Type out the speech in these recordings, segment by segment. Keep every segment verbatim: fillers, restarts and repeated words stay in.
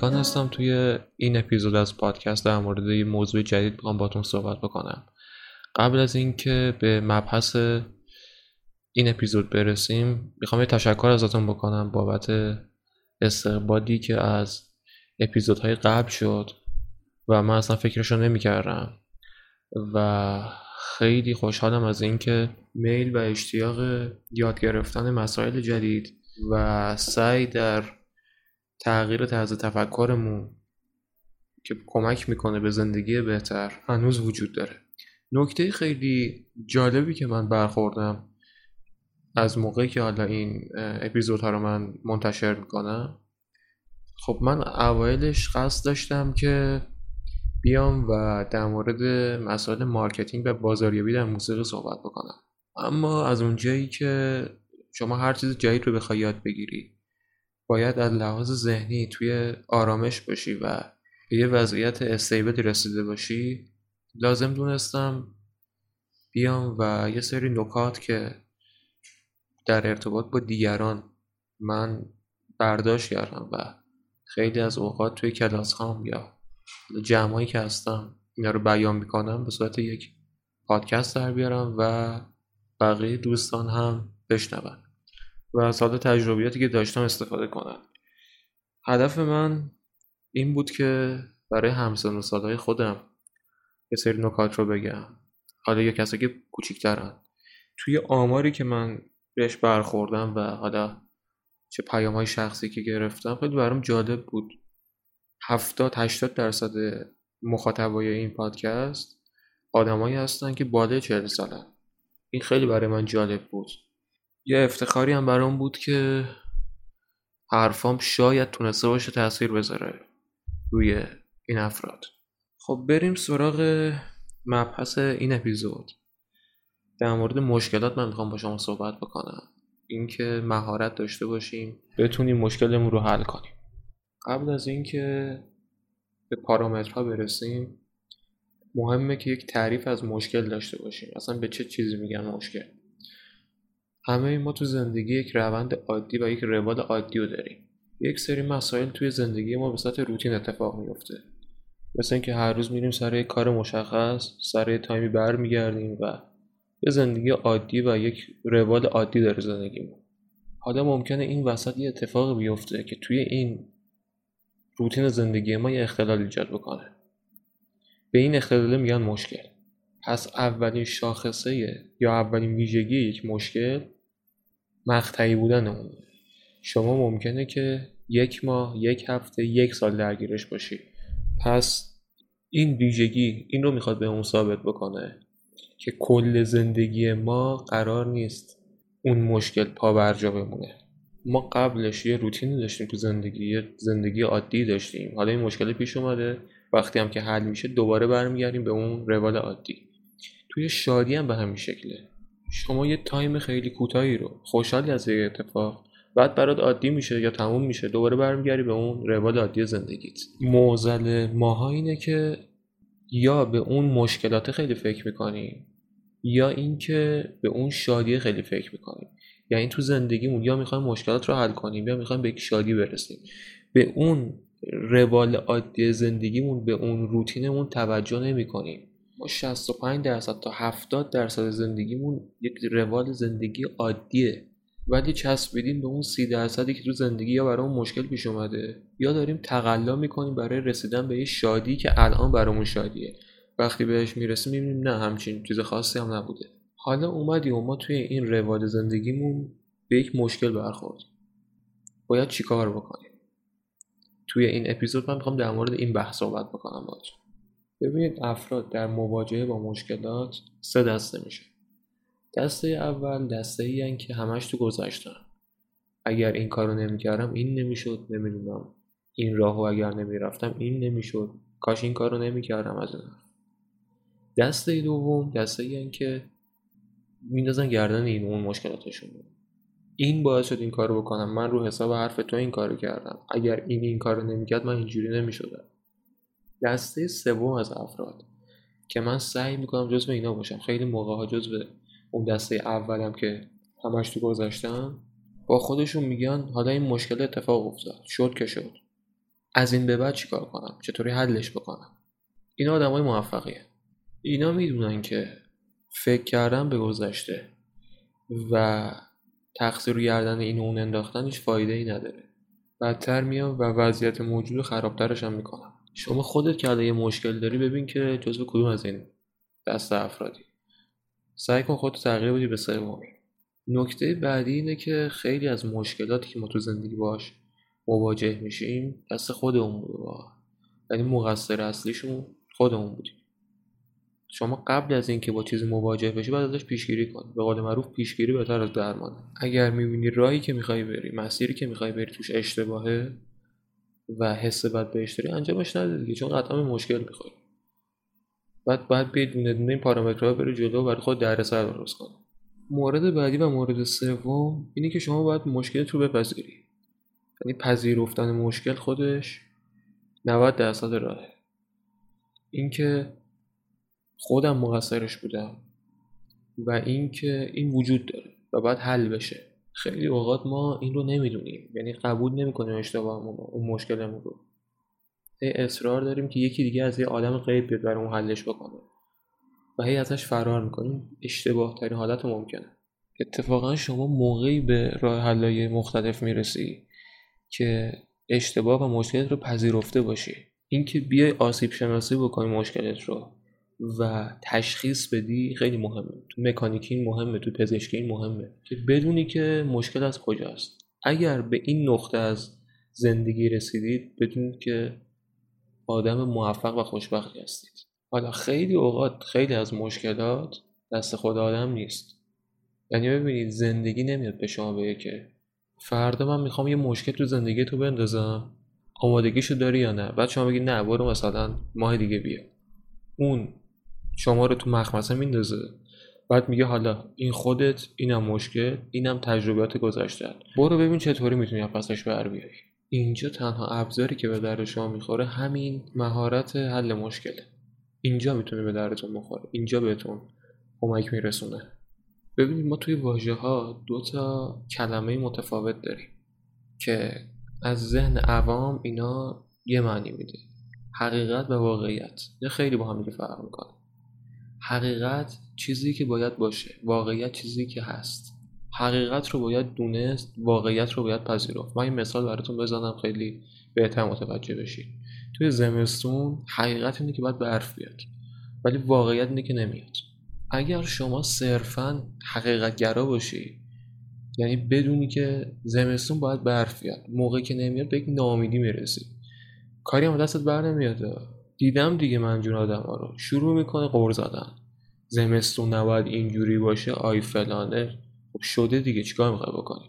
پیکان هستم. توی این اپیزود از پادکست در مورد یه موضوع جدید میخوام باتون صحبت بکنم. قبل از اینکه به مبحث این اپیزود برسیم میخوام یه تشکر ازتون بکنم بابت استقبالی که از اپیزودهای قبل شد و من اصلا فکرشو نمی‌کردم و خیلی خوشحالم از اینکه میل و اشتیاق یاد گرفتن مسائل جدید و سعی در تغییر طرز تفکرمون که کمک میکنه به زندگی بهتر هنوز وجود داره. نکته خیلی جالبی که من برخوردم از موقعی که حالا این اپیزودها رو من منتشر میکنم، خب من اوایلش قصد داشتم که بیام و در مورد مسائل مارکتینگ و بازاریابی در موسیقی صحبت بکنم، اما از اونجایی که شما هر چیز جدید رو بخوای یاد بگیری باید از لحاظ ذهنی توی آرامش باشی و به یه وضعیت استیبل رسیده باشی، لازم دونستم بیام و یه سری نکات که در ارتباط با دیگران من برداشت کردم و خیلی از اوقات توی کلاس هام یا جمعایی که هستم اینا رو بیان میکنم به صورت یک پادکست در بیارم و بقیه دوستان هم بشنون و از حال تجربیاتی که داشتم استفاده کنم. هدف من این بود که برای همسن و سالهای خودم یه سری نکات رو بگم، حالا یا کسی که کوچیک‌ترن. توی آماری که من بهش برخوردم و حالا چه پیام‌های شخصی که گرفتم خیلی برام جالب بود. هفتاد هشتاد درصد مخاطبای این پادکست آدمایی هستن که بالای چهل سالن. این خیلی برای من جالب بود. یه افتخاری هم برام بود که حرفام شاید تونسته باشه تأثیر بذاره روی این افراد. خب بریم سراغ مبحث این اپیزود. در مورد مشکلات من میخوام با شما صحبت بکنم، اینکه مهارت داشته باشیم بتونیم مشکلمون رو حل کنیم. قبل از اینکه به پارامترها برسیم مهمه که یک تعریف از مشکل داشته باشیم. اصلا به چه چیزی میگن مشکل؟ همه ما تو زندگی یک روند عادی و یک روال عادی رو داریم. یک سری مسائل توی زندگی ما به صورت روتین اتفاق میفته، مثل اینکه هر روز میریم سر یک کار مشخص، سر یک تایمی برمیگردیم و یه زندگی عادی و یک روال عادی داره زندگیمون. حالا ممکنه این وسط یه اتفاق بیفته که توی این روتین زندگی ما یه اختلال ایجاد بکنه. به این اختلال میگن مشکل. پس اولین شاخصه یا اولین ویژگی یک مشکل مقطعی بودن اونه. شما ممکنه که یک ماه، یک هفته، یک سال درگیرش باشی. پس این ویژگی این رو میخواد به اون ثابت بکنه که کل زندگی ما قرار نیست اون مشکل پا برجا بمونه. ما قبلش یه روتینی داشتیم تو زندگی، یه زندگی عادی داشتیم. حالا این مشکل پیش اومده، وقتی هم که حل میشه دوباره برمیگردیم به اون روال عادی. توی شادی هم به همین شکله. شما یه تایم خیلی کوتاهی رو خوشحالی از یه اتفاق، بعد برات عادی میشه یا تموم میشه، دوباره برمیگردی به اون روال عادی زندگیت. معضل ماها اینه که یا به اون مشکلات خیلی فکر میکنیم یا اینکه به اون شادی خیلی فکر میکنیم. یعنی تو زندگیمون یا میخوایم مشکلات رو حل کنیم یا میخوایم به یک شادی برسیم. به اون روال عادی زندگیمون، به اون روتینمون توجه نمیکنیم. ما شصت و پنج درصد تا هفتاد درصد زندگیمون یک روال زندگی عادیه، ولی چسبیدیم به اون سی درصدی که تو زندگی یا برامون مشکل پیش اومده یا داریم تقلا میکنیم برای رسیدن به یه شادی که الان برامون شادیه. وقتی بهش میرسیم میبینیم نه، همچین چیز خاصی هم نبوده. حالا اومدیم و ما توی این روال زندگیمون به یک مشکل برخورد. باید چی کار بکنیم؟ توی این اپیزود من میخوام در مورد این بحث صحبت بکنم باهاتون. ببینید، افراد در مواجهه با مشکلات سه دسته میشه. دسته اول دسته ای هن که همش تو گذشتن. اگر این کارو نمیکردم این نمیشد، نمیدونم این راهو اگر نمیرفتم این نمیشد، کاش این کارو نمیکردم. از این دسته دوم دسته ای هن که میندازن گردن این اون مشکلاتشون. این باعث شد این کارو بکنم، من رو حساب حرف تو این کارو کردم، اگر این این کارو نمیکرد من اینجوری نمیشدم. دسته سوم از افراد که من سعی میکنم جزو اینا باشم، خیلی موقع ها جزو اون دسته اولم که همش تو گذاشتن، با خودشون میگن حالا این مشکل اتفاق افتاد، شد که شد، از این به بعد چیکار کنم، چطوری حلش بکنم. اینا آدمای موفقیه. اینا میدونن که فکر کردن به گذشته و تقصیر رو گردن این و اون انداختن هیچ فایده ای نداره، بدتر میام و وضعیت موجود رو خرابترش هم میکنم. شما خودت که الان یه مشکل داری، ببین که جزو کدوم از این دسته افرادی، سعی کن خودت تغییر بدی به سومی. نکته بعدی اینه که خیلی از مشکلاتی که ما تو زندگی باش مواجه میشیم دست خودمون بوده، یعنی مقصر اصلیشون خودمون بودیم. شما قبل از اینکه با چیزی مواجه بشی باید ازش پیشگیری کنی. به قول معروف پیشگیری بهتر از درمانه. اگر میبینی راهی که میخوای بری، مسیری که میخوای بری توش اشتباهه و حس بد بهش داری، انجامش نده دیگه، چون قطعا به مشکل میخوری. بعد باید بیای دونه دونه این پارامترها بری جلو و برای خود دردسر درست کنی. مورد بعدی و مورد سوم اینه که شما باید مشکلت رو بپذیری. یعنی پذیرفتن مشکل خودش نود درصد راهه. اینکه خودم مقصرش بودم و اینکه این وجود داره و باید حل بشه. خیلی اوقات ما این رو نمیدونیم، یعنی قبول نمی‌کنیم اشتباهمون رو، اون مشکلمون رو. هی اصرار داریم که یکی دیگه از یه آدم غیب بیاد برامون حلش بکنه و هی ازش فرار می‌کنیم. اشتباه ترین حالت ممکنه. اتفاقا شما موقعی به راه حل‌های مختلف میرسی که اشتباه و مشکلت رو پذیرفته باشی. اینکه بیای آسیب شناسی بکنی مشکلت رو و تشخیص بدی خیلی مهمه. تو مکانیکی این مهمه، تو پزشکی این مهمه که بدونی که مشکل از کجاست. اگر به این نقطه از زندگی رسیدید، بدونید که آدم موفق و خوشبختی هستید. حالا خیلی اوقات خیلی از مشکلات دست خود آدم نیست. یعنی ببینید زندگی نمیاد به شما بگه که فردا من میخوام یه مشکل تو زندگی تو بندازم، آمادگیشو داری یا نه؟ بعد شما بگی نه، برو مثلا ماه دیگه بیا. اون شما رو تو مخمسه میندازه، بعد میگه حالا این خودت، اینم مشکل، اینم تجربیات گذشته، برو ببین چطوری میتونی پسش بر بیای. اینجا تنها ابزاری که به درد شما میخوره همین مهارت حل مشکله. اینجا میتونه به دردتون بخوره، اینجا بهتون کمک میرسونه. ببینید ما توی واژه ها دو تا کلمه متفاوت داریم که از ذهن عوام اینا یه معنی میده: حقیقت و واقعیت. نه خیلی با هم دیگه فرق میکنه. حقیقت چیزی که باید باشه، واقعیت چیزی که هست. حقیقت رو باید دونست، واقعیت رو باید پذیرفت. من این مثال براتون بزنم خیلی بهتر متوجه بشید. توی زمستون حقیقت اینه که باید برف بیاد، ولی واقعیت اینه که نمیاد. اگر شما صرفاً حقیقت گرا باشی، یعنی بدونی که زمستون باید برف بیاد، موقعی که نمیاد به یک ناامیدی میرسی، کاری هم دستت بر نمیاد. دیدم دیگه من جون آدم‌ها رو شروع میکنه قور زدن، زمستون نباید اینجوری باشه، آی فلانه. خب شده دیگه، چیکار میخوای بکنی؟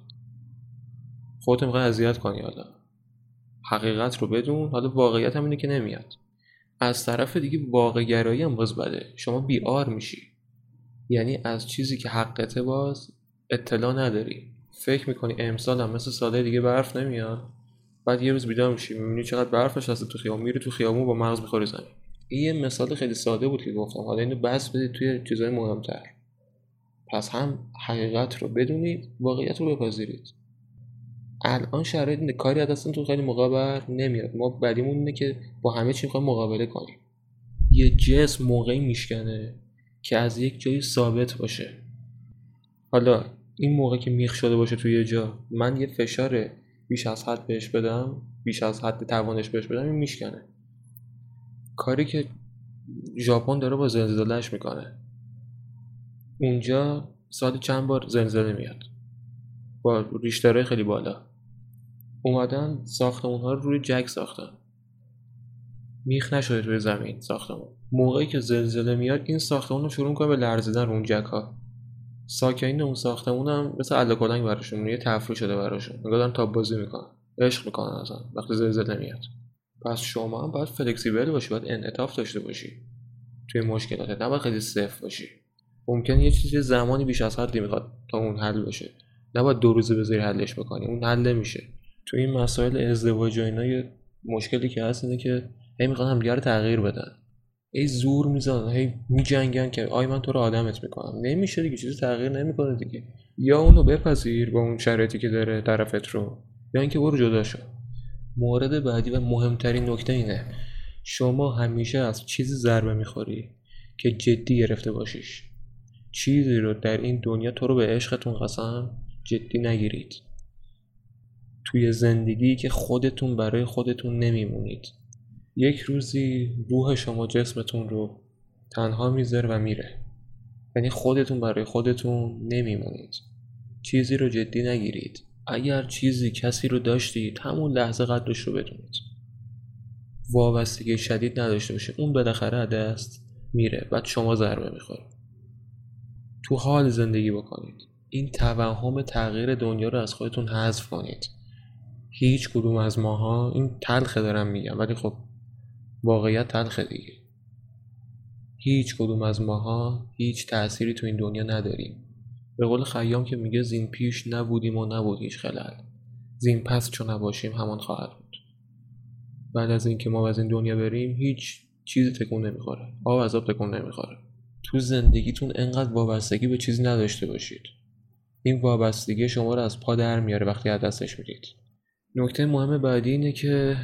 خودت میخوای اذیت کنی؟ حالا حقیقت رو بدون، حالا واقعیت هم اینه که نمیاد. از طرف دیگه واقع گرایی هم باز بده، شما بی‌آر میشی، یعنی از چیزی که حقته باز اطلاع نداری، فکر میکنی امسال هم مثل ساله دیگه برف نمیاد، بعد یه روز بیدار میشی میبینی چقدر برف نشسته تو خیابون، میری تو خیابون با مغز میخوری زمین. این یه مثال خیلی ساده بود که گفتم، حالا اینو بس بدید توی چیزای مهمتر. پس هم حقیقت رو بدونید، واقعیت رو بپذیرید. الان شرایط اینه کاری از دستتون تو خیلی موقع بر نمیاد. ما بدیمون اینه که با همه چی میخوایم مقابله کنیم. یه جسم موقعی میشکنه که از یک جایی ثابت باشه. حالا این موقع که میخ شده باشه توی یه جا، من یه فشار بیش از حد بهش بدم، بیش از حد توانش بهش بدم، این میشکنه. کاری که ژاپن داره با زلزله‌اش میکنه. اونجا سال چند بار زلزله میاد با ریشترهای خیلی بالا. اومدن ساختمان‌ها رو روی جک ساختن، میخ نشده توی زمین ساختمون. موقعی که زلزله میاد این ساختمون رو شروع میکنه به لرزیدن رو اون جک‌ها. ساکنین اون ساختمون هم مثل عله‌کلنگ براشون یه تفریح شده براشون، میگن تاب بازی میکنن، عشق میکنن اصلا وقتی زلزله میاد. پس شما هم باید فلکسیبل باشی، باید انعطاف داشته باشی توی مشکلاتت، نباید خیلی صفر باشی. ممکنه یه چیزی زمانی بیش از حدی میخواد تا اون حل بشه، نباید دو روزه بذاری حلش بکنی، اون حل نمیشه. توی این مسائل ازدواج و اینا یه مشکلی که هست اینه که هی میخوان همدیگه رو تغییر بدن، هی زور میزنن، هی میجنگن که آی من تو رو آدمت میکنم. نمیشه دیگه، چیزی تغییر نمیکنه دیگه. یا اونو بپذیر با اون شرایطی که داره طرفت رو، یا اینکه برو جدا شو. مورد بعدی و مهمترین نکته اینه، شما همیشه از چیزی ضربه میخوری که جدی گرفته باشیش. چیزی رو در این دنیا تو رو به عشقتون قسم جدی نگیرید. توی زندگی که خودتون برای خودتون نمیمونید. یک روزی روح شما جسمتون رو تنها میذاره و میره. یعنی خودتون برای خودتون نمیمونید. چیزی رو جدی نگیرید. اگر چیزی کسی رو داشتید همون لحظه قدرش رو بدونید. وابستگی شدید نداشته باشید. اون بالاخره از دست میره، بعد شما ضربه میخورید. تو حال زندگی بکنید. این توهم تغییر دنیا رو از خودتون حذف کنید. هیچ کدوم از ماها، این تلخه دارم میگم ولی خب واقعیت تلخه دیگه، هیچ کدوم از ماها هیچ تأثیری تو این دنیا نداریم. به قول خیام که میگه زین پیش نبودیم و نبود هیچ خلل، زین پس چون نباشیم همان خواهد بود. بعد از این که ما از این دنیا بریم هیچ چیزی تکون نمیخوره، آب از آب تکون نمیخوره. تو زندگیتون انقدر وابستگی به چیزی نداشته باشید. این وابستگی شما رو از پا در میاره وقتی از دستش میدید. نکته مهم بعدی اینه که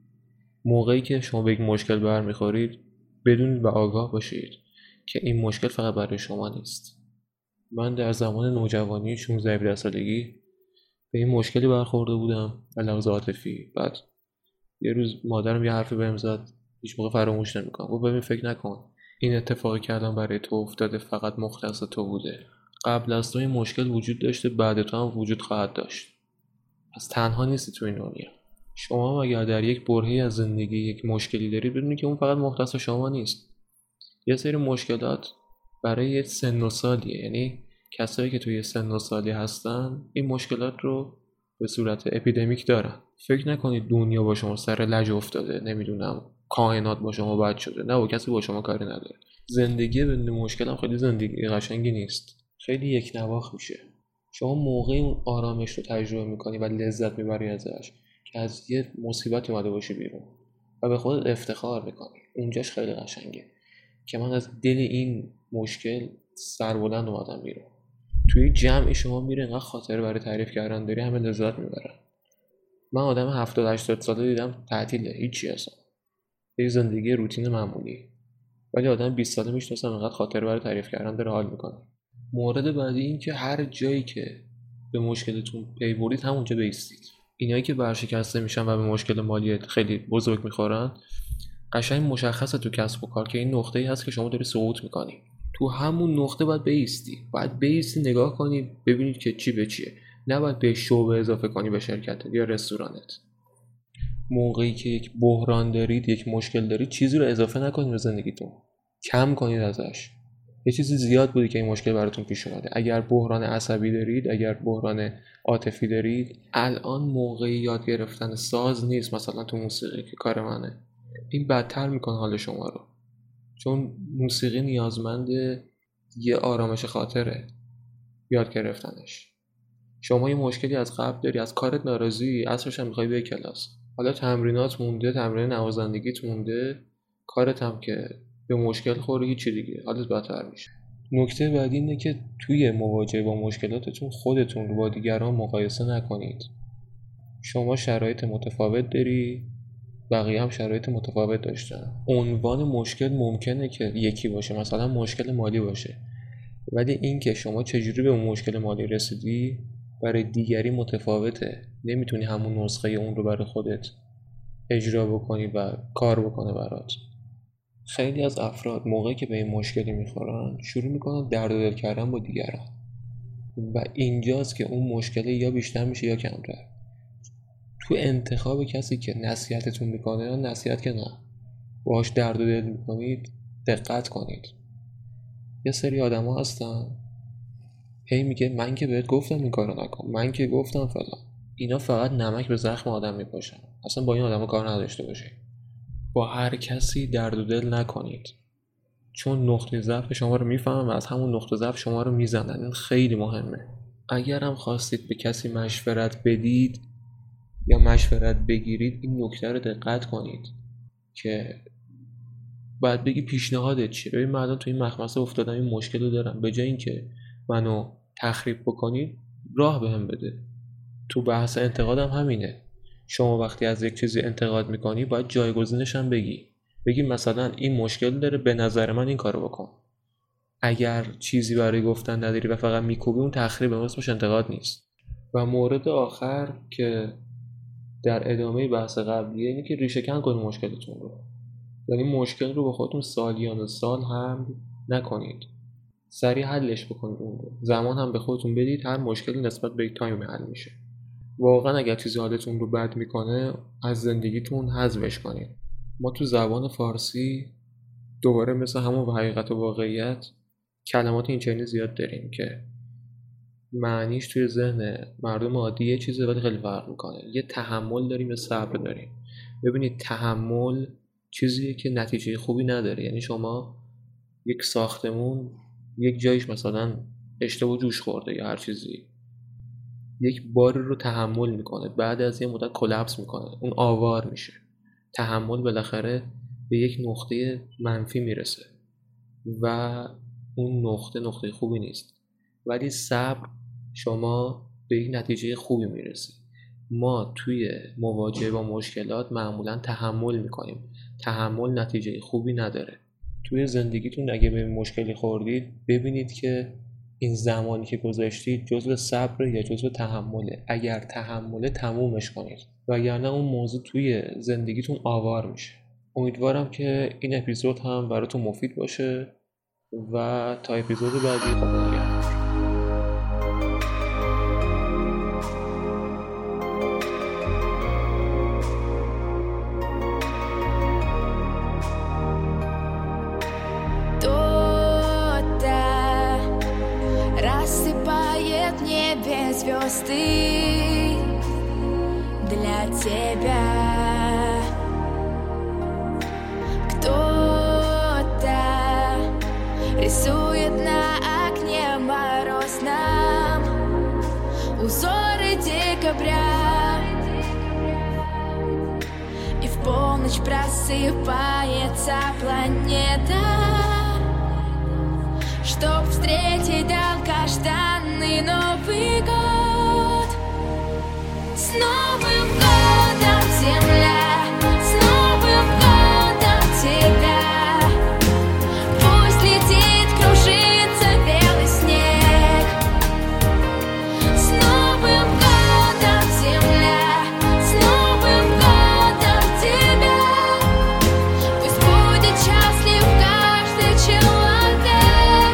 موقعی که شما به یک مشکل برمیخورید بدونید و آگاه باشید که این مشکل فقط برای شما نیست. من در زمان نوجوانی شانزده هفده سالگی به این مشکلی برخورده بودم، لحاظ عاطفی. بعد یه روز مادرم یه حرفی بهم زد، هیچ موقع فراموش نمی‌کنم. گفت ببین فکر نکن این اتفاقی که الان برای تو افتاده فقط مختص تو بوده. قبل از تو این مشکل وجود داشته، بعد تو هم وجود خواهد داشت. پس تنها نیستی تو این دنیا. شما هم اگر در یک برهه‌ای از زندگی یک مشکلی دارید بدونید که اون فقط مختص شما نیست. یه سری مشکلات برای یه سن و سالیه، یعنی کسایی که توی سن و سالی هستن این مشکلات رو به صورت اپیدمیک دارن. فکر نکنید دنیا با شما سر لج افتاده، نمیدونم کائنات با شما بد شده. نه، و کسی با شما کاری نداره. زندگی بدون مشکل هم خیلی زندگی قشنگی نیست، خیلی یک نواخت میشه. شما موقعی اون آرامش رو تجربه میکنی و لذت میبری ازش که از یه مصیبت اومده باشی بیرون و به خودت افتخار میکنی. اونجاش خیلی قشنگه که من از دل این مشکل سربلند اومدم بیرون. توی جمعی شما میره اینقدر خاطره برای تعریف کردن داری، همه لذت میبرن. من آدم هفتاد هشتاد ساله دیدم تعطیله، هیچی اصلا، یه زندگی روتین معمولی، ولی آدم بیست ساله میشناسم اینقدر خاطره برای تعریف کردن داره، حال میکنه. مورد بعدی این که هر جایی که به مشکلتون پی برید همونجا بایستید. اینایی که ورشکسته میشن و به مشکل مالی خیلی بزرگ میخورن قشنگ مشخصه تو کسب و کار که این نقطه‌ای هست که شما داری سقوط میکنی. تو همون نقطه باید بایستی، باید بایستی نگاه کنی ببینید که چی به چیه. نباید به شعبه اضافه کنی به شرکتت یا رستورانت. موقعی که یک بحران دارید، یک مشکل دارید، چیزی رو اضافه نکنید به زندگیتون، کم کنید ازش. یه چیزی زیاد بودی که این مشکل براتون پیش اومده. اگر بحران عصبی دارید، اگر بحران عاطفی دارید، الان موقعی یاد گرفتن ساز نیست. مثلا تو موسیقی که کار منه، این بدتر میکنه حال شما رو، چون موسیقی نیازمند یه آرامش خاطره یاد گرفتنش. شما یه مشکلی از قبل داری، از کارت ناراضی، عصرش هم میخوای به کلاس، حالا تمرینات مونده، تمرین نوازندگیت مونده، کارت هم که به مشکل خوری، هیچی دیگه حالت بدتر میشه. نکته بعدی اینه که توی مواجهه با مشکلاتتون خودتون رو با دیگران مقایسه نکنید. شما شرایط متفاوت داری، بقیه هم شرایط متفاوت داشتن. عنوان مشکل ممکنه که یکی باشه، مثلا مشکل مالی باشه، ولی این که شما چجوری به اون مشکل مالی رسیدی برای دیگری متفاوته. نمیتونی همون نسخه اون رو برای خودت اجرا بکنی و کار بکنه برات. خیلی از افراد موقعی که به این مشکلی میخورن شروع میکنن درد و دل کردن با دیگران و اینجاست که اون مشکل یا بیشتر میشه یا کمتر. تو انتخاب کسی که نصیحتتون میکنه یا نصیحت که نه باهاش درد و دل میکنید دقت کنید. یه سری آدم ها هستن هی میگه من که بهت گفتم این کارو نکن، من که گفتم فلان. اینا فقط نمک به زخم آدم میپاشن. اصلا با این آدم ها کار نداشته باشید. با هر کسی درد و دل نکنید، چون نقطه ضعف شما رو میفهمن و از همون نقطه ضعف شما رو میزنن. این خیلی مهمه. اگر هم خواستید به کسی مشورت بدید یا مشورت بگیرید این نکته رو دقت کنید که بعد بگی پیشنهادت چیه. ببین من الان تو این مخمسه افتادم، این مشکل رو دارم، به جای اینکه منو تخریب بکنید راه بهم بده. تو بحث انتقادم همینه. شما وقتی از یک چیزی انتقاد میکنی باید جایگزینش هم بگی. بگی مثلا این مشکل داره، به نظر من این کارو بکن. اگر چیزی برای گفتن نداری و فقط میکوبی، اون تخریب، اسمش انتقاد نیست. و مورد آخر که در ادامه بحث قبلیه اینه که ریشه کن کنید مشکلتون رو. یعنی مشکل رو به خودتون سالیان سال هم نکنید، سریع حلش بکنید اون رو. زمان هم به خودتون بدید، هر مشکلی نسبت به یک تایم حل میشه. واقعا اگر چیزی حالتون رو بد میکنه از زندگیتون حذفش کنید. ما تو زبان فارسی دوباره مثل همون حقیقت و واقعیت کلمات این چنینی زیاد داریم که معنیش توی ذهن مردم عادی یه چیزه ولی خیلی فرق میکنه. یه تحمل داریم، یه صبر داریم. ببینید تحمل چیزیه که نتیجه خوبی نداره. یعنی شما یک ساختمون یک جایش مثلا اشتباه جوش خورده یا هر چیزی، یک بار رو تحمل میکنه، بعد از یه مدت کلاپس میکنه، اون آوار میشه. تحمل بالاخره به یک نقطه منفی میرسه و اون نقطه نقطه خوبی نیست. ولی صبر شما به یک نتیجه خوبی میرسه. ما توی مواجهه با مشکلات معمولا تحمل میکنیم. تحمل نتیجه خوبی نداره. توی زندگیتون اگه به مشکلی خوردید ببینید که این زمانی که گذاشتید جزو صبر یا جزو تحمله. اگر تحمله تمومش کنید، وگرنه اون موضوع توی زندگیتون آوار میشه. امیدوارم که این اپیزود هم براتون مفید باشه و تا اپیزود بعدی خدا نگهدار. Звезды для тебя. Кто-то рисует на окне морозном узоры декабря, и в полночь просыпается планета, чтоб встретить долгожданный Новый год. С Новым годом, земля, с Новым годом тебя. Пусть летит, кружится белый снег. С Новым годом, земля, с Новым годом тебя. Пусть будет счастлив каждый человек.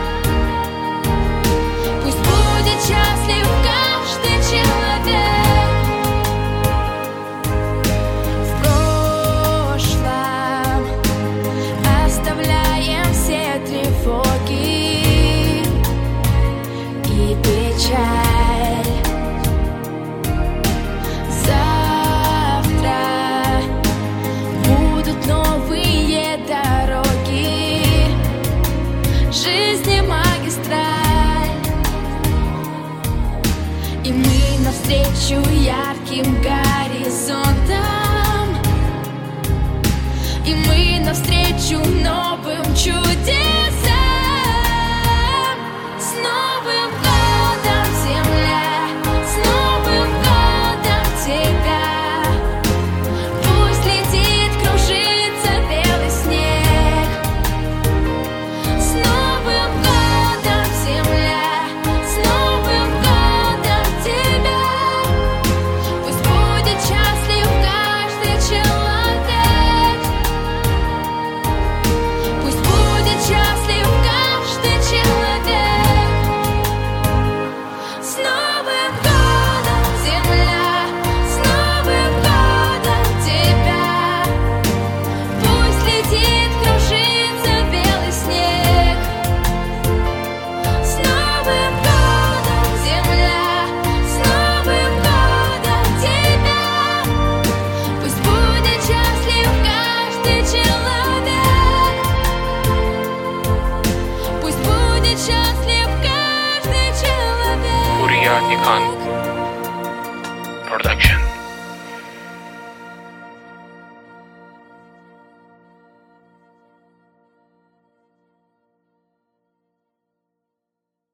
Пусть будет счастлив каждый человек. Завтра будут новые дороги, жизни магистраль, и мы навстречу ярким горизонтам, и мы навстречу новым чудесам.